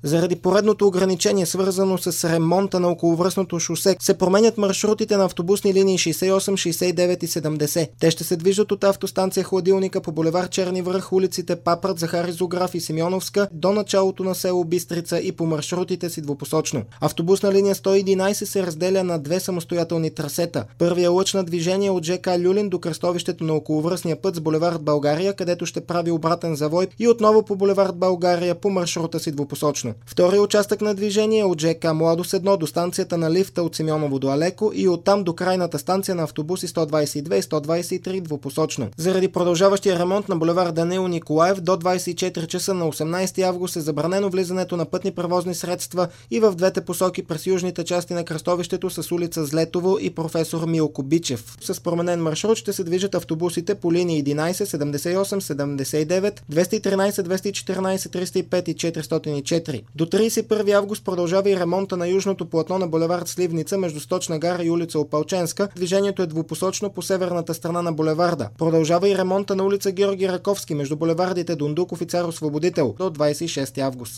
Заради поредното ограничение, свързано с ремонта на околовръстното шосе, се променят маршрутите на автобусни линии 68, 69 и 70. Те ще се движат от автостанция Хладилника по булевард Черни връх, улиците Папарт, Захари Зограф и Симеоновска до началото на село Бистрица и по маршрутите си двупосочно. Автобусна линия 111 се разделя на две самостоятелни трасета. Първия лъч на движение от ЖК Люлин до кръстовището на околовръстния път с булевард България, където ще прави обратен завой и отново по булевард България по маршрута си двупосочно. Втория участък на движение е от ЖК Младост 1 до станцията на лифта от Симеоново до Алеко и оттам до крайната станция на автобуси 122 и 123 двупосочно. Заради продължаващия ремонт на булевард Даниил Николаев до 24 часа на 18 август е забранено влизането на пътни превозни средства и в двете посоки през южните части на кръстовището с улица Злетово и професор Милко Бичев. С променен маршрут ще се движат автобусите по линии 11, 78, 79, 213, 214, 305 и 404. До 31 август продължава и ремонта на южното платно на булевард Сливница между Сточна гара и улица Опалченска. Движението е двупосочно по северната страна на булеварда. Продължава и ремонта на улица Георги Раковски между булевардите Дондуков и Цар Освободител до 26 август.